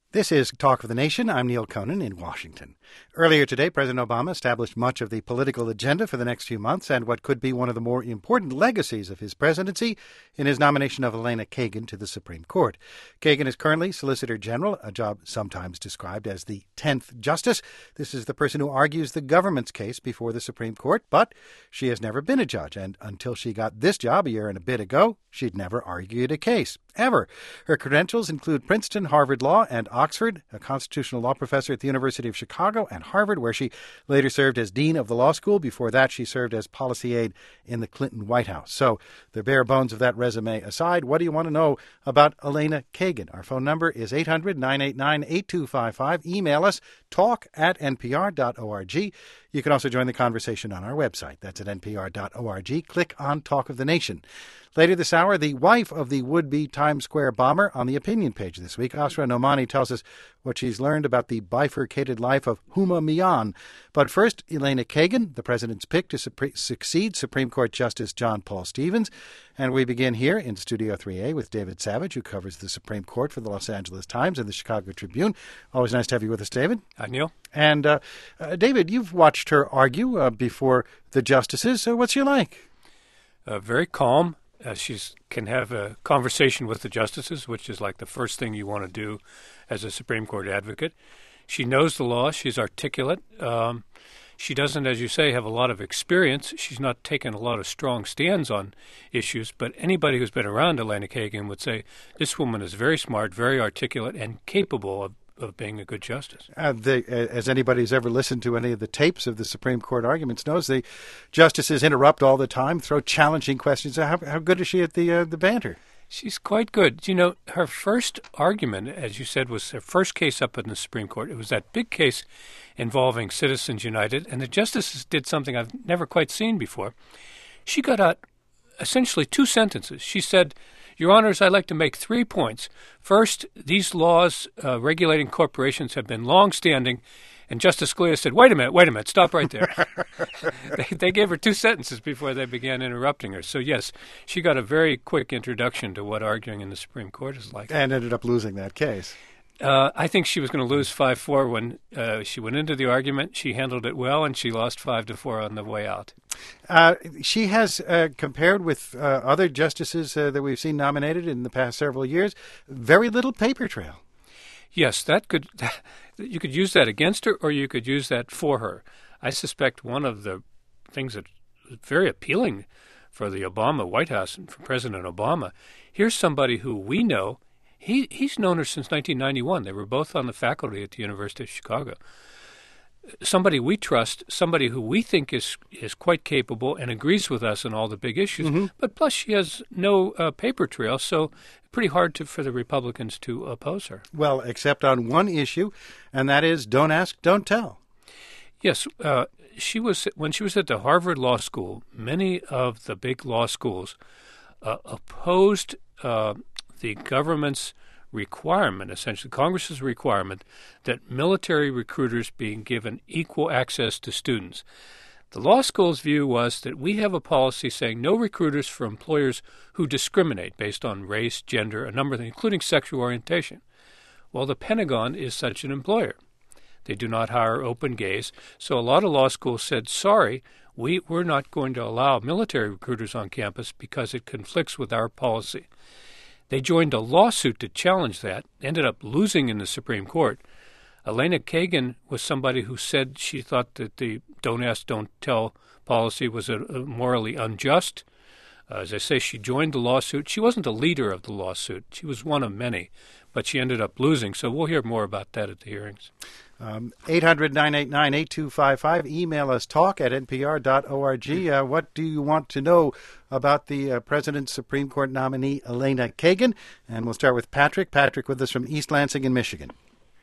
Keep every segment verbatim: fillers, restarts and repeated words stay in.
This is Talk of the Nation. I'm Neil Conan in Washington. Earlier today, President Obama established much of the political agenda for the next few months and what could be one of the more important legacies of his presidency in his nomination of Elena Kagan to the Supreme Court. Kagan is currently Solicitor General, a job sometimes described as the tenth Justice. This is the person who argues the government's case before the Supreme Court, but she has never been a judge, and until she got this job a year and a bit ago, she'd never argued a case, ever. Her credentials include Princeton, Harvard Law, and Oxford, a constitutional law professor at the University of Chicago and Harvard, where she later served as dean of the law school. Before that, she served as policy aide in the Clinton White House. So, the bare bones of that resume aside, what do you want to know about Elena Kagan? Our phone number is eight hundred, nine eight nine, eight two five five. Email us, talk at n p r dot org. You can also join the conversation on our website. That's at n p r dot org. Click on Talk of the Nation. Later this hour, the wife of the would-be Times Square bomber on the opinion page this week. Asra Nomani tells us what she's learned about the bifurcated life of Huma Mian. But first, Elena Kagan, the president's pick to su- succeed Supreme Court Justice John Paul Stevens. And we begin here in Studio three A with David Savage, who covers the Supreme Court for the Los Angeles Times and the Chicago Tribune. Always nice to have you with us, David. Hi, Neil. And, uh, uh, David, you've watched her argue uh, before the justices. So what's she like? Uh, very calm. Uh, she can have a conversation with the justices, which is like the first thing you want to do as a Supreme Court advocate. She knows the law. She's articulate. Um, she doesn't, as you say, have a lot of experience. She's not taken a lot of strong stands on issues, but anybody who's been around Elena Kagan would say this woman is very smart, very articulate, and capable of of being a good justice. Uh, they, as anybody who's ever listened to any of the tapes of the Supreme Court arguments knows, the justices interrupt all the time, throw challenging questions. How, how good is she at the uh, the banter? She's quite good. You know, her first argument, as you said, was her first case up in the Supreme Court. It was that big case involving Citizens United, and the justices did something I've never quite seen before. She got out essentially two sentences. She said, "Your Honors, I'd like to make three points. First, these laws uh, regulating corporations have been long-standing." And Justice Scalia said, wait a minute, wait a minute, stop right there. they, they gave her two sentences before they began interrupting her. So, yes, she got a very quick introduction to what arguing in the Supreme Court is like. And ended up losing that case. Uh, I think she was going to lose five four when uh, she went into the argument. She handled it well, and she lost five to four on the way out. Uh, she has, uh, compared with uh, other justices uh, that we've seen nominated in the past several years, very little paper trail. Yes, that could you could use that against her, or you could use that for her. I suspect one of the things that is very appealing for the Obama White House and for President Obama, here's somebody who we know. He he's known her since nineteen ninety-one. They were both on the faculty at the University of Chicago. Somebody we trust, somebody who we think is is quite capable and agrees with us on all the big issues. Mm-hmm. But plus, she has no uh, paper trail, so pretty hard to, for the Republicans to oppose her. Well, except on one issue, and that is don't ask, don't tell. Yes, uh, she was when she was at the Harvard Law School. Many of the big law schools uh, opposed uh, the government's requirement, essentially Congress's requirement, that military recruiters being given equal access to students. The law school's view was that we have a policy saying no recruiters for employers who discriminate based on race, gender, a number of things, including sexual orientation. Well, the Pentagon is such an employer. They do not hire open gays. So a lot of law schools said, sorry, we, we're not going to allow military recruiters on campus because it conflicts with our policy. They joined a lawsuit to challenge that, ended up losing in the Supreme Court. Elena Kagan was somebody who said she thought that the don't ask, don't tell policy was a, a morally unjust. Uh, as I say, she joined the lawsuit. She wasn't a leader of the lawsuit. She was one of many, but she ended up losing. So we'll hear more about that at the hearings. Um, eight hundred, nine eight nine, eight two five five. Email us, talk at n p r dot org. Uh, what do you want to know about the uh, President's Supreme Court nominee, Elena Kagan? And we'll start with Patrick. Patrick with us from East Lansing in Michigan.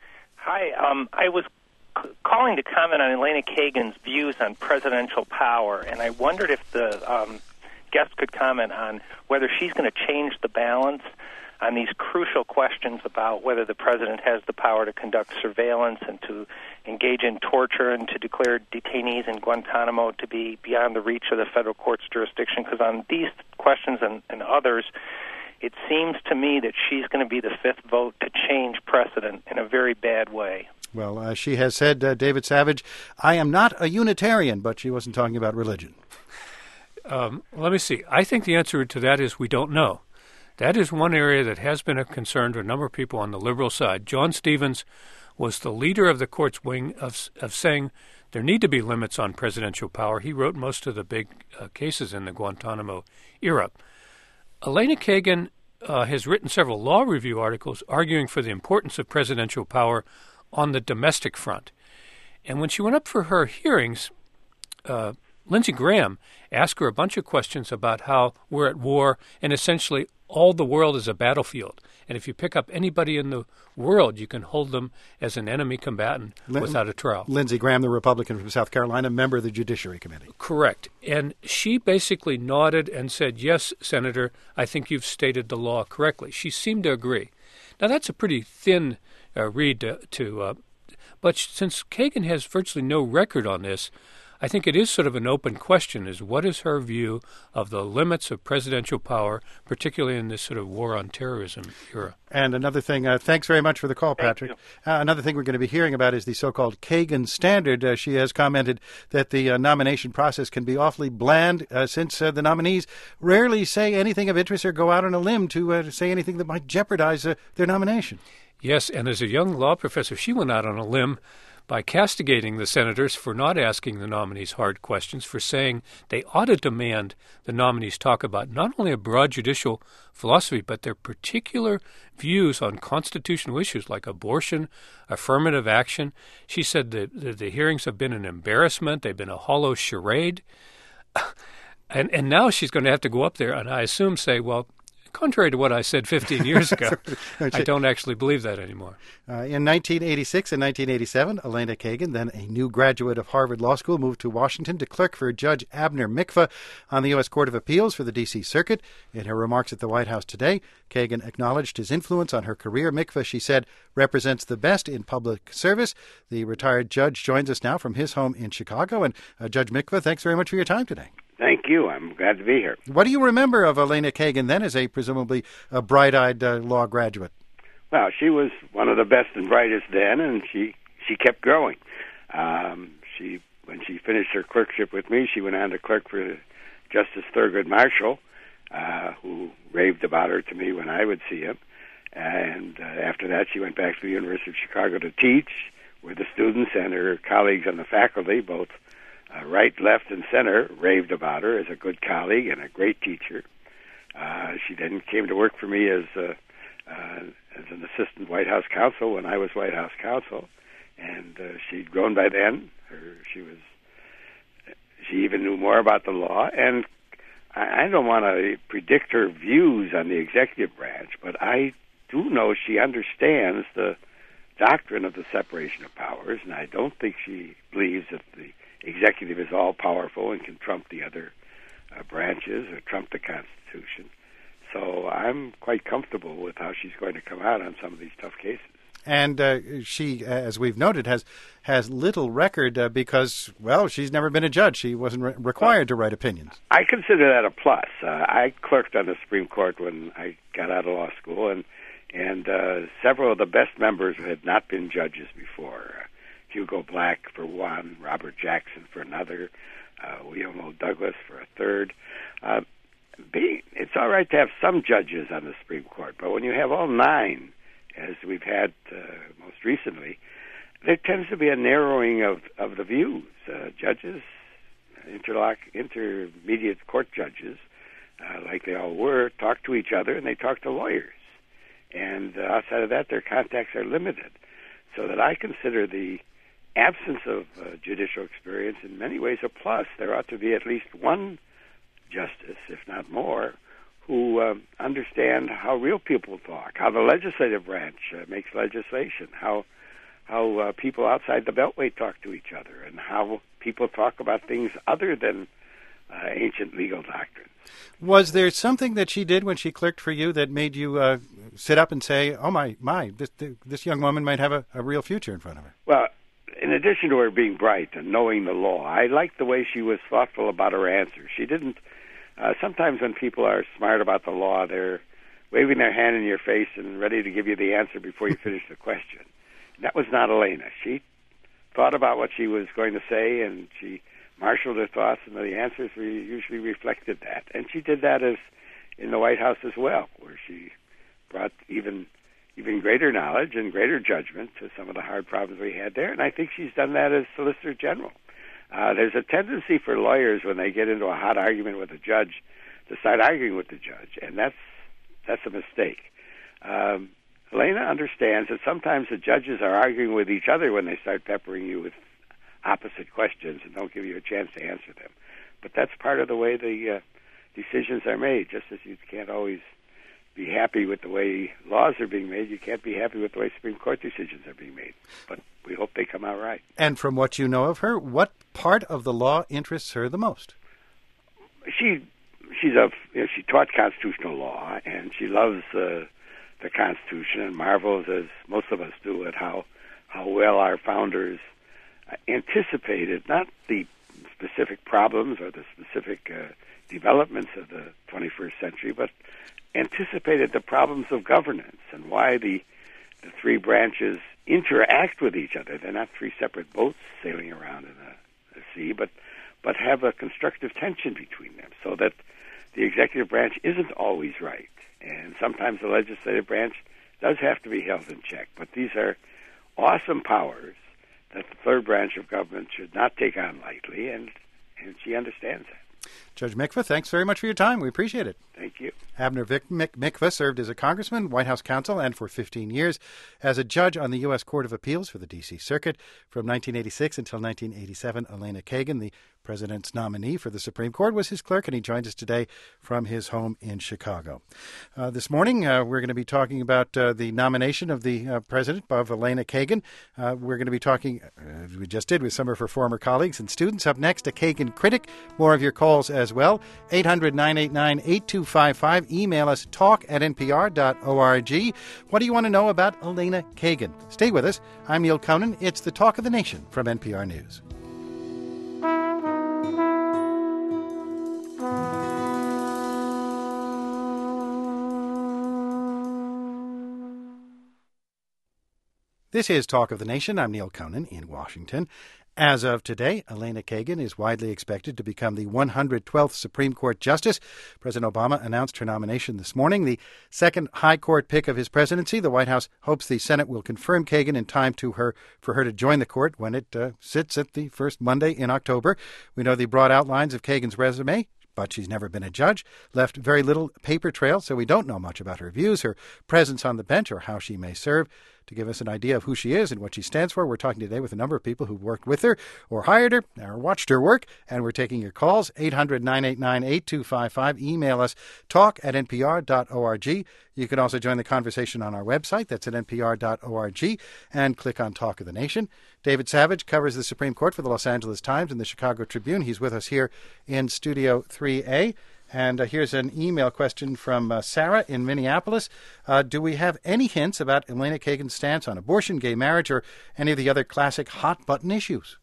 Hi. Um, I was c- calling to comment on Elena Kagan's views on presidential power, and I wondered if the um, guest could comment on whether she's going to change the balance on these crucial questions about whether the president has the power to conduct surveillance and to engage in torture and to declare detainees in Guantanamo to be beyond the reach of the federal court's jurisdiction. Because on these questions and, and others, it seems to me that she's going to be the fifth vote to change precedent in a very bad way. Well, uh, she has said, uh, David Savage, I am not a Unitarian, but she wasn't talking about religion. Um, let me see. I think the answer to that is we don't know. That is one area that has been a concern to a number of people on the liberal side. John Stevens was the leader of the court's wing of, of saying there need to be limits on presidential power. He wrote most of the big uh, cases in the Guantanamo era. Elena Kagan uh, has written several law review articles arguing for the importance of presidential power on the domestic front. And when she went up for her hearings, uh, Lindsey Graham asked her a bunch of questions about how we're at war and essentially all the world is a battlefield. And if you pick up anybody in the world, you can hold them as an enemy combatant Lin- without a trial. Lindsey Graham, the Republican from South Carolina, member of the Judiciary Committee. Correct. And she basically nodded and said, yes, Senator, I think you've stated the law correctly. She seemed to agree. Now, that's a pretty thin uh, read to, to uh, but since Kagan has virtually no record on this, I think it is sort of an open question, is what is her view of the limits of presidential power, particularly in this sort of war on terrorism era? And another thing, uh, thanks very much for the call, Patrick. Uh, another thing we're going to be hearing about is the so-called Kagan standard. Uh, she has commented that the uh, nomination process can be awfully bland uh, since uh, the nominees rarely say anything of interest or go out on a limb to uh, say anything that might jeopardize uh, their nomination. Yes, and as a young law professor, she went out on a limb by castigating the senators for not asking the nominees hard questions, for saying they ought to demand the nominees talk about not only a broad judicial philosophy, but their particular views on constitutional issues like abortion, affirmative action. She said that the, the hearings have been an embarrassment. They've been a hollow charade. And, and now she's going to have to go up there and I assume say, well, contrary to what I said fifteen years ago, I don't actually believe that anymore. Uh, in nineteen eighty-six and nineteen eighty-seven, Elena Kagan, then a new graduate of Harvard Law School, moved to Washington to clerk for Judge Abner Mikva on the U S Court of Appeals for the D C Circuit. In her remarks at the White House today, Kagan acknowledged his influence on her career. Mikva, she said, represents the best in public service. The retired judge joins us now from his home in Chicago. And uh, Judge Mikva, thanks very much for your time today. Thank you. I'm glad to be here. What do you remember of Elena Kagan then as a presumably a bright-eyed uh, law graduate? Well, she was one of the best and brightest then, and she, she kept growing. Um, she when she finished her clerkship with me, she went on to clerk for Justice Thurgood Marshall, uh, who raved about her to me when I would see him. And uh, after that, she went back to the University of Chicago to teach, where the students and her colleagues on the faculty, both Uh, right, left, and center, raved about her as a good colleague and a great teacher. Uh, she then came to work for me as uh, uh, as an assistant White House counsel when I was White House counsel, and uh, she'd grown by then. Her, she was she even knew more about the law, and I, I don't want to predict her views on the executive branch, but I do know she understands the doctrine of the separation of powers, and I don't think she believes that the executive is all-powerful and can trump the other uh, branches or trump the Constitution. So I'm quite comfortable with how she's going to come out on some of these tough cases. And uh, she, as we've noted, has has little record uh, because, well, she's never been a judge. She wasn't re- required well, to write opinions. I consider that a plus. Uh, I clerked on the Supreme Court when I got out of law school, and, and uh, several of the best members had not been judges before. Uh, Hugo Black for one, Robert Jackson for another, uh, William O. Douglas for a third. Uh, being, it's all right to have some judges on the Supreme Court, but when you have all nine, as we've had uh, most recently, there tends to be a narrowing of, of the views. Uh, judges, interlock, intermediate court judges, uh, like they all were, talk to each other and they talk to lawyers. And uh, outside of that, their contacts are limited. So that I consider the absence of uh, judicial experience in many ways a plus. There ought to be at least one justice, if not more, who uh, understand how real people talk, how the legislative branch uh, makes legislation, how how uh, people outside the Beltway talk to each other, and how people talk about things other than uh, ancient legal doctrines. Was there something that she did when she clerked for you that made you uh, sit up and say, oh, my, my, this, this young woman might have a, a real future in front of her? Well, in addition to her being bright and knowing the law, I liked the way she was thoughtful about her answers. She didn't, uh, sometimes when people are smart about the law, they're waving their hand in your face and ready to give you the answer before you finish the question. And that was not Elena. She thought about what she was going to say, and she marshaled her thoughts, and the answers re- usually reflected that. And she did that as in the White House as well, where she brought even even greater knowledge and greater judgment to some of the hard problems we had there. And I think she's done that as Solicitor General. Uh, there's a tendency for lawyers when they get into a hot argument with a judge to start arguing with the judge, and that's that's a mistake. Um, Elena understands that sometimes the judges are arguing with each other when they start peppering you with opposite questions and don't give you a chance to answer them. But that's part of the way the uh, decisions are made. Just as you can't always be happy with the way laws are being made, you can't be happy with the way Supreme Court decisions are being made. But we hope they come out right. And from what you know of her, what part of the law interests her the most? She she's a you know, she taught constitutional law, and she loves uh, the Constitution and marvels, as most of us do, at how how well our founders uh, anticipated not the specific problems or the specific uh, developments of the twenty-first century, but anticipated the problems of governance and why the the three branches interact with each other. They're not three separate boats sailing around in a, a sea, but but have a constructive tension between them, so that the executive branch isn't always right, and sometimes the legislative branch does have to be held in check. But these are awesome powers that the third branch of government should not take on lightly, and, and she understands that. Judge Mikva, thanks very much for your time. We appreciate it. Thank you. Abner Vic- Mik- Mikva served as a congressman, White House counsel, and for fifteen years as a judge on the U S Court of Appeals for the D C Circuit. From nineteen eighty-six until nineteen eighty-seven, Elena Kagan, the president's nominee for the Supreme Court, was his clerk, and he joins us today from his home in Chicago. Uh, this morning, uh, we're going to be talking about uh, the nomination of the uh, president, of Elena Kagan. Uh, we're going to be talking, uh, as we just did, with some of her former colleagues and students. Up next, a Kagan critic. More of your calls as well. eight hundred, nine eight nine, eight two five five. Email us, talk at n p r dot org. What do you want to know about Elena Kagan? Stay with us. I'm Neil Conan. It's the Talk of the Nation from N P R News. This is Talk of the Nation. I'm Neil Conan in Washington. As of today, Elena Kagan is widely expected to become the one hundred twelfth Supreme Court Justice. President Obama announced her nomination this morning, the second high court pick of his presidency. The White House hopes the Senate will confirm Kagan in time to her for her to join the court when it uh, sits at the first Monday in October. We know the broad outlines of Kagan's resume, but she's never been a judge, left very little paper trail, so we don't know much about her views, her presence on the bench, or how she may serve. To give us an idea of who she is and what she stands for, we're talking today with a number of people who worked with her or hired her or watched her work, and we're taking your calls, eight hundred, nine eight nine, eight two five five. Email us, talk at n p r dot org. You can also join the conversation on our website, that's at n p r dot org, and click on Talk of the Nation. David Savage covers the Supreme Court for the Los Angeles Times and the Chicago Tribune. He's with us here in Studio three A. And uh, here's an email question from uh, Sarah in Minneapolis. Uh, do we have any hints about Elena Kagan's stance on abortion, gay marriage, or any of the other classic hot-button issues?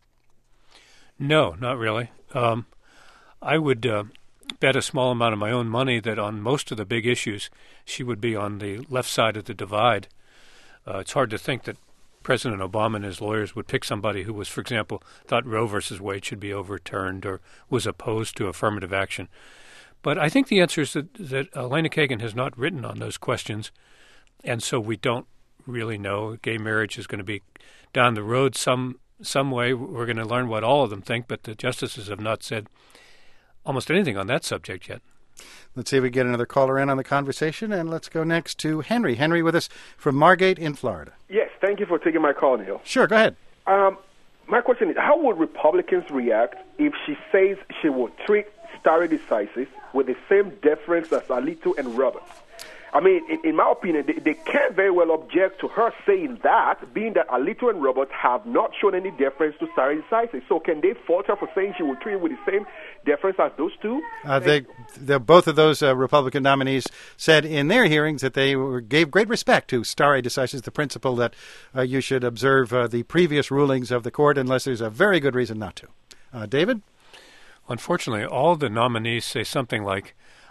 No, not really. Um, I would uh, bet a small amount of my own money that on most of the big issues, she would be on the left side of the divide. Uh, it's hard to think that President Obama and his lawyers would pick somebody who was, for example, thought Roe versus Wade should be overturned or was opposed to affirmative action. But I think the answer is that, that Elena Kagan has not written on those questions, and so we don't really know. Gay marriage is going to be down the road some some way. We're going to learn what all of them think, but the justices have not said almost anything on that subject yet. Let's see if we get another caller in on the conversation, and let's go next to Henry. Henry with us from Margate in Florida. Yes, thank you for taking my call, Neil. Sure, go ahead. Um, my question is, how would Republicans react if she says she will treat stare decisis with the same deference as Alito and Roberts? I mean, in, in my opinion, they, they can't very well object to her saying that, being that Alito and Roberts have not shown any deference to stare decisis. So can they fault her for saying she will treat it with the same deference as those two? Uh, they, they, both of those uh, Republican nominees said in their hearings that they were, gave great respect to stare decisis, the principle that uh, you should observe uh, the previous rulings of the court unless there's a very good reason not to. Uh, David? Unfortunately, all the nominees say something like,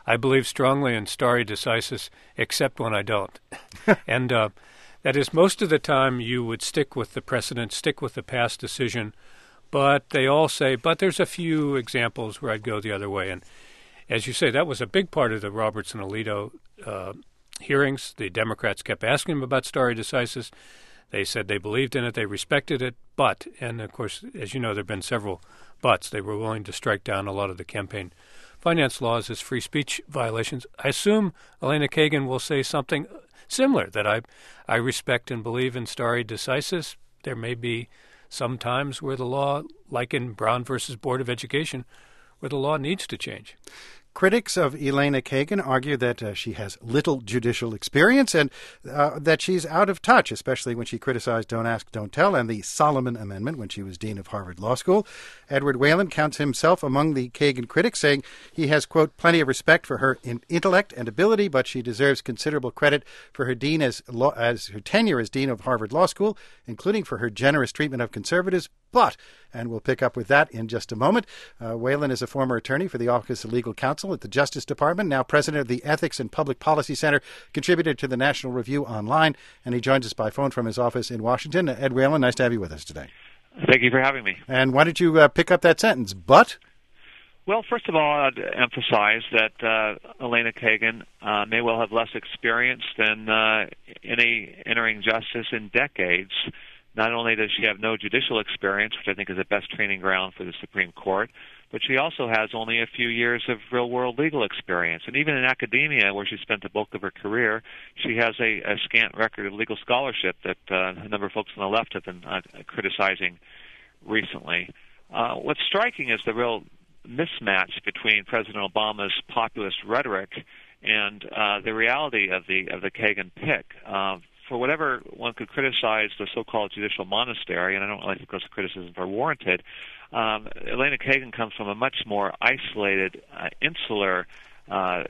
I believe strongly in stare decisis, except when I don't. and uh, that is, most of the time you would stick with the precedent, stick with the past decision, but they all say, but there's a few examples where I'd go the other way. And as you say, that was a big part of the Roberts and Alito uh, hearings. The Democrats kept asking them about stare decisis. They said they believed in it, they respected it, but, and of course, as you know, there have been several buts. They were willing to strike down a lot of the campaign finance laws as free speech violations. I assume Elena Kagan will say something similar, that I I respect and believe in stare decisis. There may be some times where the law, like in Brown versus Board of Education, where the law needs to change. Critics of Elena Kagan argue that uh, she has little judicial experience and uh, that she's out of touch, especially when she criticized Don't Ask, Don't Tell and the Solomon Amendment when she was dean of Harvard Law School. Edward Whalen counts himself among the Kagan critics, saying he has, quote, plenty of respect for her in intellect and ability, but she deserves considerable credit for her dean as, law, as her tenure as dean of Harvard Law School, including for her generous treatment of conservatives. But, and we'll pick up with that in just a moment, uh, Whalen is a former attorney for the Office of Legal Counsel at the Justice Department, now president of the Ethics and Public Policy Center, contributor to the National Review Online, and he joins us by phone from his office in Washington. Uh, Ed Whalen, nice to have you with us today. Thank you for having me. And why don't you uh, pick up that sentence, but? Well, first of all, I'd emphasize that uh, Elena Kagan uh, may well have less experience than uh, any entering justice in decades. Not only does she have no judicial experience, which I think is the best training ground for the Supreme Court, but she also has only a few years of real-world legal experience. And even in academia, where she spent the bulk of her career, she has a, a scant record of legal scholarship that uh, a number of folks on the left have been uh, criticizing recently. Uh, what's striking is the real mismatch between President Obama's populist rhetoric and uh, the reality of the of the Kagan pick. Uh, For whatever one could criticize the so-called judicial monastery, and I don't really think those criticisms are warranted, um, Elena Kagan comes from a much more isolated, uh, insular uh,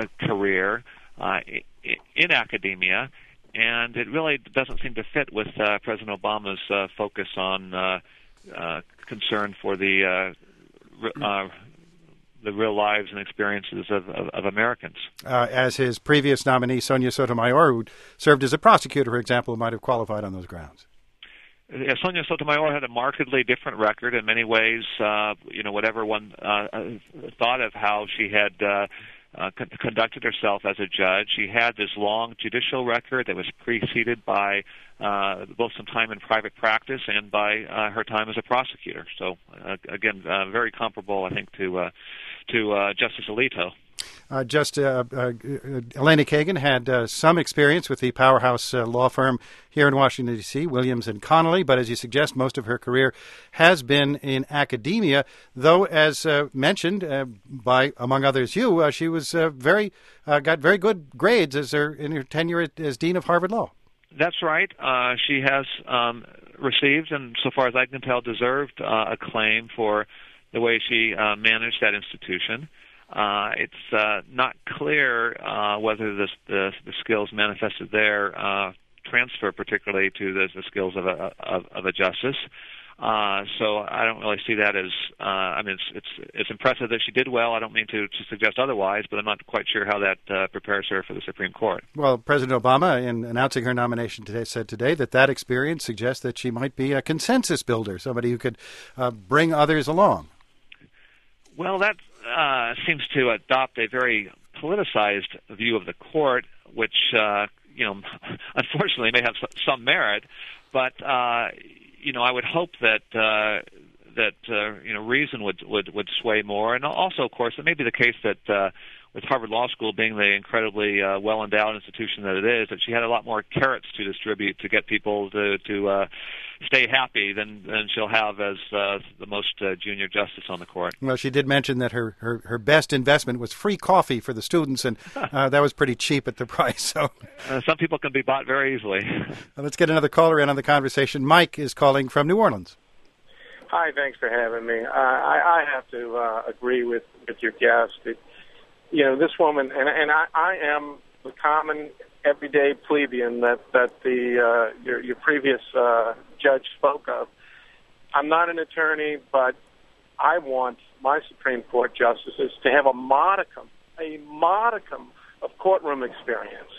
career uh, in academia, and it really doesn't seem to fit with uh, President Obama's uh, focus on uh, uh, concern for the uh, uh, the real lives and experiences of, of, of Americans. Uh, as his previous nominee, Sonia Sotomayor, who served as a prosecutor, for example, might have qualified on those grounds. Yeah, Sonia Sotomayor had a markedly different record in many ways. Uh, you know, whatever one uh, thought of how she had uh, uh, con- conducted herself as a judge, she had this long judicial record that was preceded by uh, both some time in private practice and by uh, her time as a prosecutor. So, uh, again, uh, very comparable, I think, to uh, to uh, Justice Alito. Uh, just uh, uh, Elena Kagan had uh, some experience with the powerhouse uh, law firm here in Washington, D C, Williams and Connolly, but as you suggest, most of her career has been in academia, though, as uh, mentioned uh, by, among others, you, uh, she was uh, very uh, got very good grades as her, in her tenure as Dean of Harvard Law. That's right. Uh, she has um, received, and so far as I can tell, deserved uh, acclaim for the way she uh, managed that institution. Uh, it's uh, not clear uh, whether this, the, the skills manifested there uh, transfer particularly to the, the skills of a, of, of a justice. Uh, so I don't really see that as, uh, I mean, it's, it's it's impressive that she did well. I don't mean to, to suggest otherwise, but I'm not quite sure how that uh, prepares her for the Supreme Court. Well, President Obama, in announcing her nomination today, said today that that experience suggests that she might be a consensus builder, somebody who could uh, bring others along. Well, that uh, seems to adopt a very politicized view of the court, which, uh, you know, unfortunately may have some merit, but, uh, you know, I would hope that uh, that uh, you know reason would, would would sway more, and also, of course, it may be the case that uh, with Harvard Law School being the incredibly uh, well endowed institution that it is, that she had a lot more carrots to distribute to get people to to uh, stay happy than than she'll have as uh, the most uh, junior justice on the court. Well, she did mention that her, her, her best investment was free coffee for the students, and uh, that was pretty cheap at the price. So uh, some people can be bought very easily. Let's get another caller in on the conversation. Mike is calling from New Orleans. Hi, thanks for having me. Uh, I, I have to uh, agree with, with your guest. It, you know, this woman, and, and I, I am the common everyday plebeian that, that the uh, your, your previous uh, judge spoke of. I'm not an attorney, but I want my Supreme Court justices to have a modicum a modicum of courtroom experience.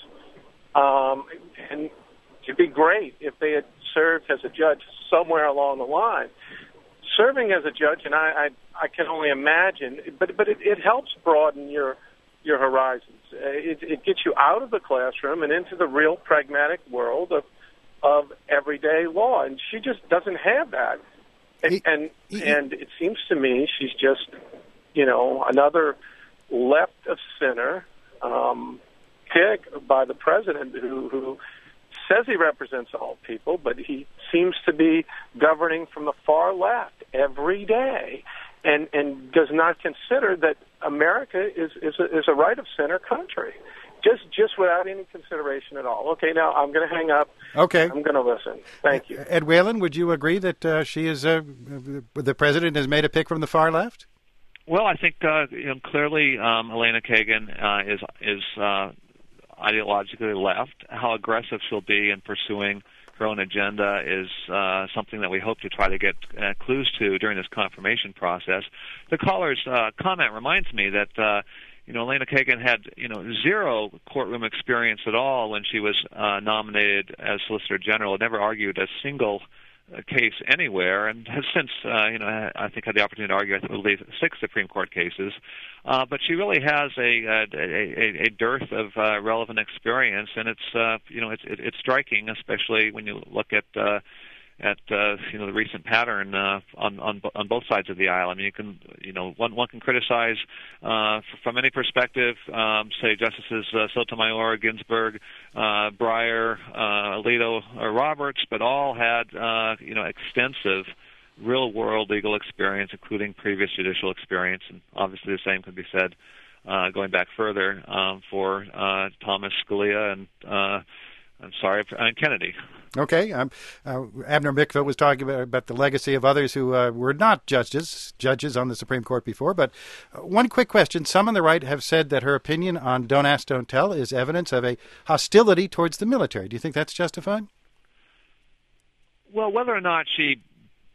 Um, and it'd be great if they had served as a judge somewhere along the line. Serving as a judge, and I, I, I can only imagine, but but it, it helps broaden your your horizons. It, it gets you out of the classroom and into the real pragmatic world of of everyday law, and she just doesn't have that. And he, and, he, and it seems to me she's just, you know, another left of center um, pick by the president who who. says he represents all people, but he seems to be governing from the far left every day, and and does not consider that America is is a, is a right of center country, just just without any consideration at all. Okay, now I'm going to hang up. Okay, I'm going to listen. Thank you, Ed Whalen. Would you agree that uh, she is uh, the president has made a pick from the far left? Well, I think uh, you know, clearly um, Elena Kagan uh, is is. Uh, ideologically left. How aggressive she'll be in pursuing her own agenda is uh, something that we hope to try to get uh, clues to during this confirmation process. The caller's uh, comment reminds me that uh, you know Elena Kagan had you know zero courtroom experience at all when she was uh, nominated as Solicitor General. Never argued a single case anywhere, and has since, uh, you know, I think had the opportunity to argue, I believe, six Supreme Court cases. Uh, but she really has a a, a, a dearth of uh, relevant experience, and it's, uh, you know, it's it, it's striking, especially when you look at uh, at uh, you know the recent pattern uh, on on on both sides of the aisle. I mean, you can, you know, one one can criticize uh, from any perspective, um, say Justices uh, Sotomayor, Ginsburg, uh, Breyer, uh, Alito, or Roberts, but all had uh, you know extensive real-world legal experience, including previous judicial experience, and obviously the same can be said uh, going back further um, for uh, Thomas Scalia and uh, I'm sorry, and Kennedy. Okay. Um, uh, Abner Mikva was talking about, about the legacy of others who uh, were not judges, judges on the Supreme Court before. But uh, one quick question. Some on the right have said that her opinion on Don't Ask, Don't Tell is evidence of a hostility towards the military. Do you think that's justified? Well, whether or not she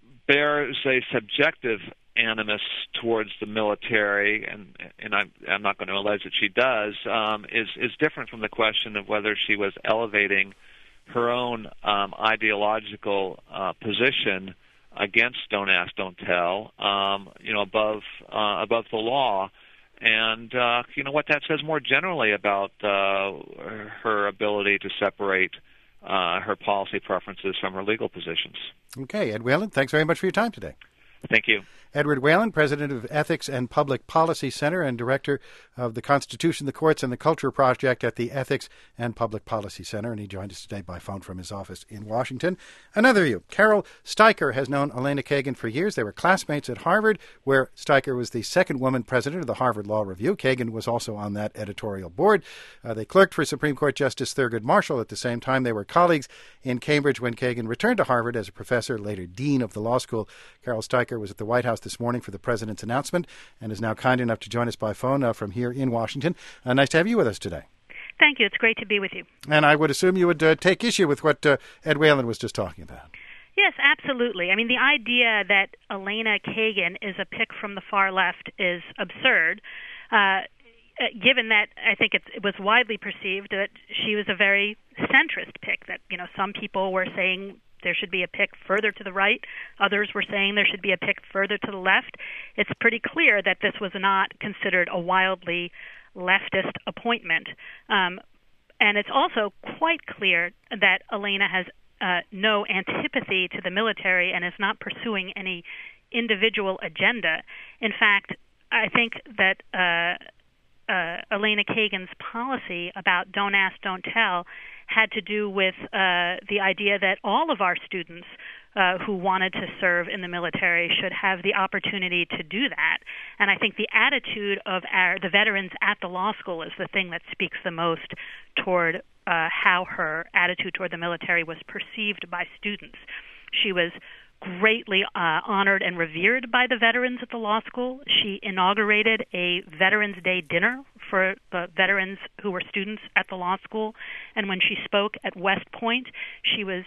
bears a subjective animus towards the military, and and I'm, I'm not going to allege that she does, um, is is different from the question of whether she was elevating her own um, ideological uh, position against Don't Ask, Don't Tell, um, you know, above uh, above the law, and uh, you know what that says more generally about uh, her ability to separate uh, her policy preferences from her legal positions. Okay, Ed Whalen, thanks very much for your time today. Thank you. Edward Whalen, President of Ethics and Public Policy Center and Director of the Constitution, the Courts, and the Culture Project at the Ethics and Public Policy Center, and he joined us today by phone from his office in Washington. Another view. Carol Steiker has known Elena Kagan for years. They were classmates at Harvard, where Steiker was the second woman president of the Harvard Law Review. Kagan was also on that editorial board. Uh, they clerked for Supreme Court Justice Thurgood Marshall at the same time. They were colleagues in Cambridge when Kagan returned to Harvard as a professor, later dean of the law school. Carol Steiker was at the White House this morning for the president's announcement and is now kind enough to join us by phone uh, from here in Washington. Uh, nice to have you with us today. Thank you. It's great to be with you. And I would assume you would uh, take issue with what uh, Ed Whalen was just talking about. Yes, absolutely. I mean, the idea that Elena Kagan is a pick from the far left is absurd, uh, given that I think it, it was widely perceived that she was a very centrist pick, that, you know, some people were saying there should be a pick further to the right. Others were saying there should be a pick further to the left. It's pretty clear that this was not considered a wildly leftist appointment. Um, and it's also quite clear that Elena has uh, no antipathy to the military and is not pursuing any individual agenda. In fact, I think that uh, uh, Elena Kagan's policy about Don't Ask, Don't Tell had to do with uh, the idea that all of our students uh, who wanted to serve in the military should have the opportunity to do that. And I think the attitude of our, the veterans at the law school is the thing that speaks the most toward uh, how her attitude toward the military was perceived by students. She was greatly uh, honored and revered by the veterans at the law school. She inaugurated a Veterans Day dinner for the veterans who were students at the law school. And when she spoke at West Point, she was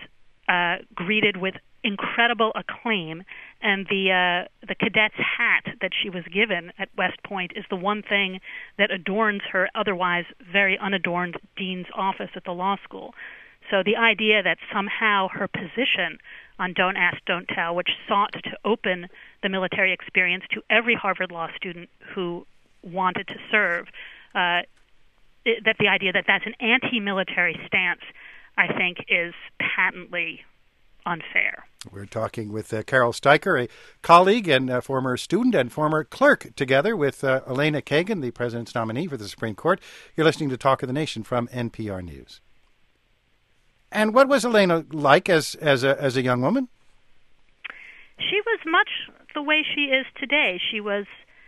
uh, greeted with incredible acclaim, and the uh, the cadet's hat that she was given at West Point is the one thing that adorns her otherwise very unadorned dean's office at the law school. So the idea that somehow her position on Don't Ask, Don't Tell, which sought to open the military experience to every Harvard Law student who wanted to serve, uh, it, that the idea that that's an anti-military stance, I think, is patently unfair. We're talking with uh, Carol Steiker, a colleague and uh, former student and former clerk, together with uh, Elena Kagan, the president's nominee for the Supreme Court. You're listening to Talk of the Nation from N P R News. And what was Elena like as as a as a young woman? She was much the way she is today. She was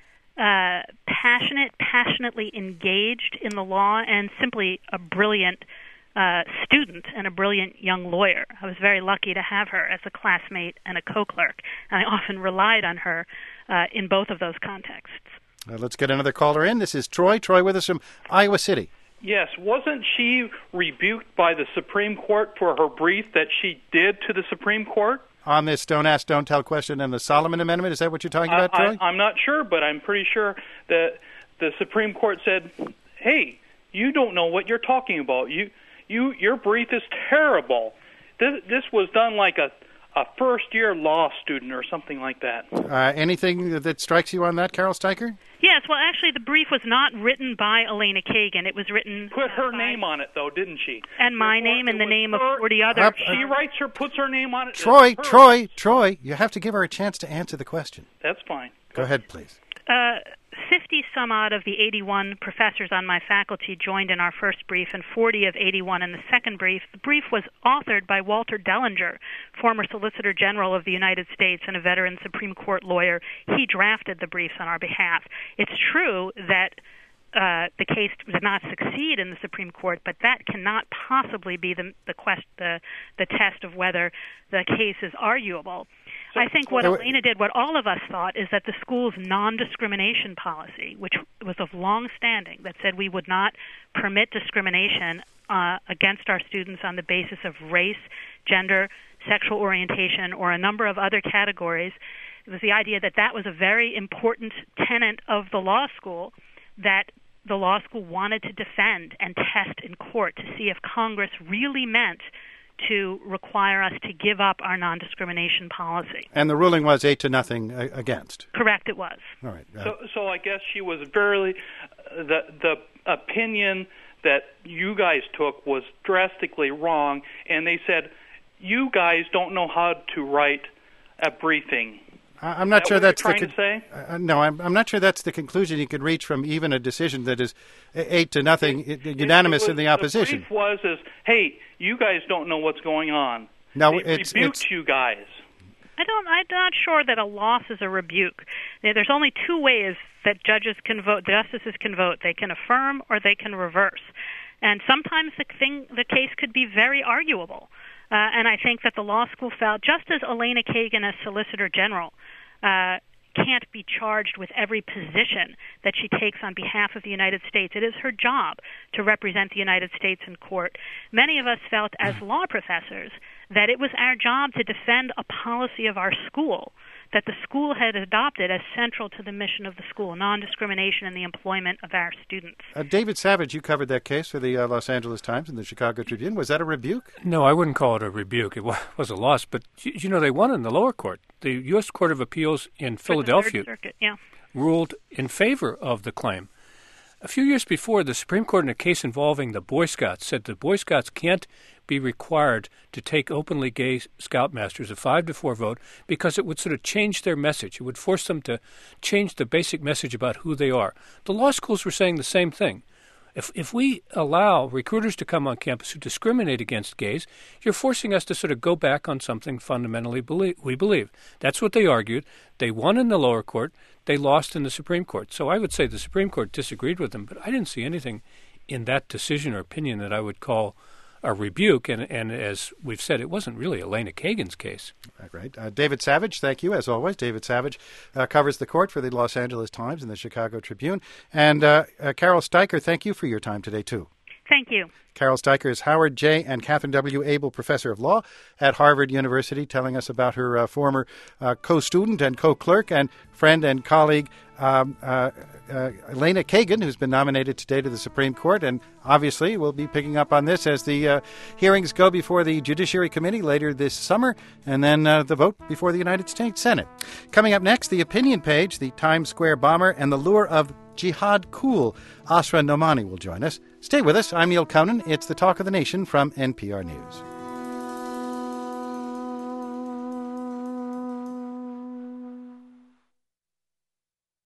uh, passionate, passionately engaged in the law, and simply a brilliant uh, student and a brilliant young lawyer. I was very lucky to have her as a classmate and a co-clerk, and I often relied on her uh, in both of those contexts. Uh, let's get another caller in. This is Troy. Troy with us from Iowa City. Yes, wasn't she rebuked by the Supreme Court for her brief that she did to the Supreme Court? On this Don't Ask, Don't Tell question and the Solomon Amendment, is that what you're talking about, Troy? I, I'm not sure, but I'm pretty sure that the Supreme Court said, hey, you don't know what you're talking about. You, you, your brief is terrible. This, this was done like a, a first-year law student or something like that. Uh, anything that strikes you on that, Carol Steiker? Yes, well, actually, the brief was not written by Elena Kagan. It was written... Put her by, name on it, though, didn't she? And my Therefore, name and the name her, of forty others. Up, she uh, writes her, puts her name on it. Troy, Troy, Troy, you have to give her a chance to answer the question. That's fine. Go ahead, please. Uh, fifty-some-odd of the eighty-one professors on my faculty joined in our first brief, and forty of eighty-one in the second brief. The brief was authored by Walter Dellinger, former Solicitor General of the United States and a veteran Supreme Court lawyer. He drafted the briefs on our behalf. It's true that uh, the case did not succeed in the Supreme Court, but that cannot possibly be the the, quest, the, the test of whether the case is arguable. I think what Elena did, what all of us thought, is that the school's non-discrimination policy, which was of long standing, that said we would not permit discrimination uh, against our students on the basis of race, gender, sexual orientation, or a number of other categories, it was the idea that that was a very important tenet of the law school that the law school wanted to defend and test in court to see if Congress really meant to require us to give up our non-discrimination policy. And the ruling was eight to nothing against. Correct, it was. All right. Uh, So, so I guess she was very uh, the the opinion that you guys took was drastically wrong, and they said you guys don't know how to write a briefing. I'm not Is that sure what that's you're the trying con- to say? Uh, no, I'm, I'm not sure that's the conclusion you could reach from even a decision that is eight to nothing, It- unanimous it was, in the opposition. The brief was is, hey, you guys don't know what's going on. No, they it's- rebuked it's- you guys. I don't. I'm not sure that a loss is a rebuke. There's only two ways that judges can vote, justices can vote. They can affirm or they can reverse. And sometimes the thing, the case could be very arguable. Uh, and I think that the law school felt, just as Elena Kagan as Solicitor General uh, can't be charged with every position that she takes on behalf of the United States. It is her job to represent the United States in court. Many of us felt as law professors that it was our job to defend a policy of our school that the school had adopted as central to the mission of the school, non-discrimination in the employment of our students. Uh, David Savage, you covered that case for the uh, Los Angeles Times and the Chicago Tribune. Was that a rebuke? No, I wouldn't call it a rebuke. It was a loss, but you, you know they won in the lower court. The U S Court of Appeals in Philadelphia Circuit, yeah. ruled in favor of the claim. A few years before, the Supreme Court in a case involving the Boy Scouts said the Boy Scouts can't be required to take openly gay scoutmasters, a five to four vote, because it would sort of change their message. It would force them to change the basic message about who they are. The law schools were saying the same thing. If if we allow recruiters to come on campus who discriminate against gays, you're forcing us to sort of go back on something fundamentally believe, we believe. That's what they argued. They won in the lower court. They lost in the Supreme Court. So I would say the Supreme Court disagreed with them, but I didn't see anything in that decision or opinion that I would call a rebuke. And, and as we've said, it wasn't really Elena Kagan's case. Right. Uh, David Savage, thank you, as always. David Savage uh, covers the court for the Los Angeles Times and the Chicago Tribune. And uh, uh, Carol Steiker, thank you for your time today, too. Thank you. Carol Steicher is Howard J. and Catherine W. Abel Professor of Law at Harvard University, telling us about her uh, former uh, co-student and co-clerk and friend and colleague, um, uh, uh, Elena Kagan, who's been nominated today to the Supreme Court. And obviously, we'll be picking up on this as the uh, hearings go before the Judiciary Committee later this summer, and then uh, the vote before the United States Senate. Coming up next, the opinion page, the Times Square bomber, and the lure of Jihad cool. Asra Nomani will join us. Stay with us. I'm Neil Conan. It's the Talk of the Nation from N P R News.